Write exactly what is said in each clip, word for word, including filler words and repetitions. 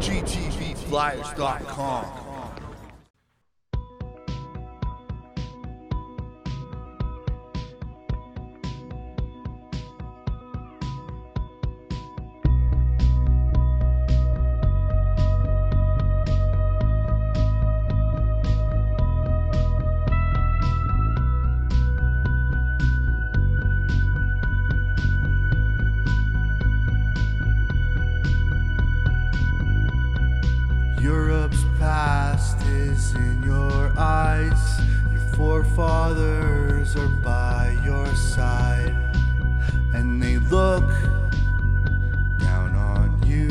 G T V flyers dot com. Europe's past is in your eyes. Your forefathers are by your side, and they look down on you.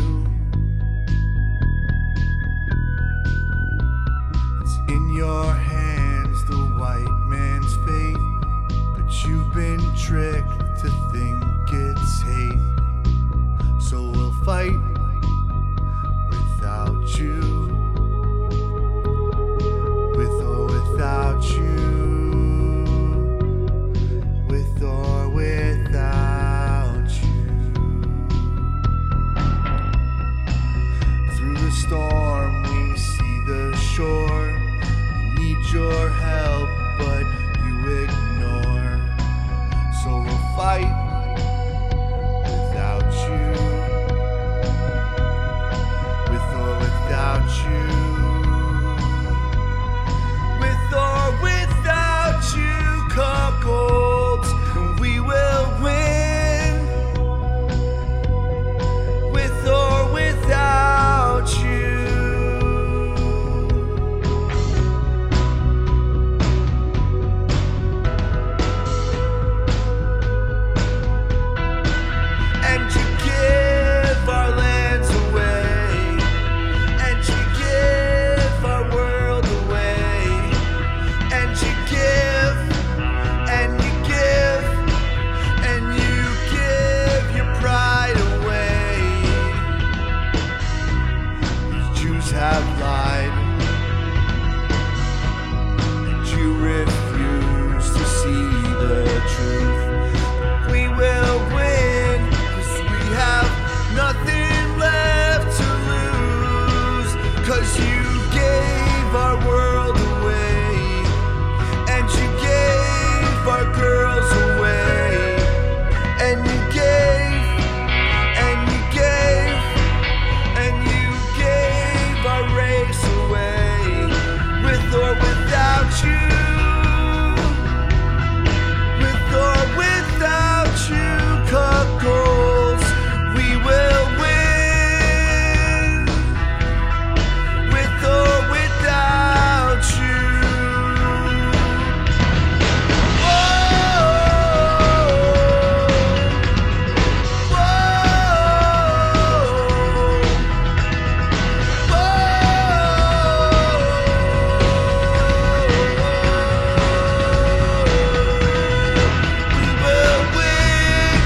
It's in your hands, the white man's fate, but you've been tricked to think it's hate. So we'll fight without you, with or without you, with or without you. Through the storm we see the shore. We need your help, but you ignore. So we'll fight without you, without you, with or without you, cuckolds, we will win, with or without you. And you give our lands away, and you give our world away, and you give, and you give, and you give your pride away. These Jews have lied, and you refuse to see the truth. We will win, 'cause we have nothing left to lose. 'Cause you gave our world away, and you gave our girls away, and you gave, and you gave, and you gave our race away, with or without you, with or without you, cuckolds, we will win, with or without you. Whoa, we will win,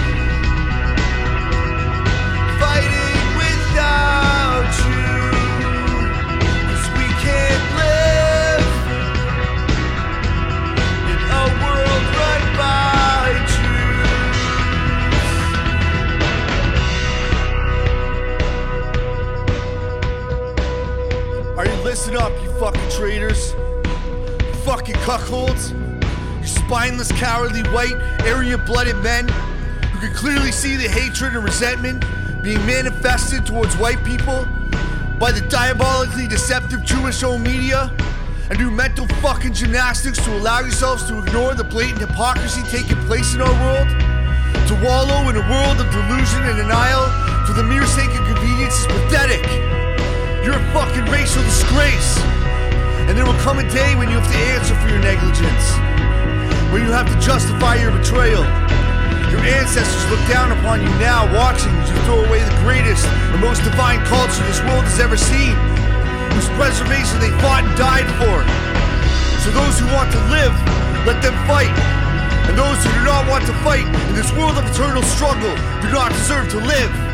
fighting without you, 'cause we can't live in a world run by Jews. Are you listening up, you fucking traitors? You fucking cuckolds? You spineless, cowardly, white, Aryan-blooded men who can clearly see the hatred and resentment being manifested towards white people by the diabolically deceptive Jewish-owned media, and do mental fucking gymnastics to allow yourselves to ignore the blatant hypocrisy taking place in our world, to wallow in a world of delusion and denial for the mere sake of convenience is pathetic. You're a fucking racial disgrace, and there will come a day when you have to answer for your negligence, when you have to justify your betrayal. Your ancestors look down upon you now, watching as you throw away the greatest and most divine culture this world has ever seen, whose preservation they fought and died for. So those who want to live, let them fight. And those who do not want to fight in this world of eternal struggle do not deserve to live.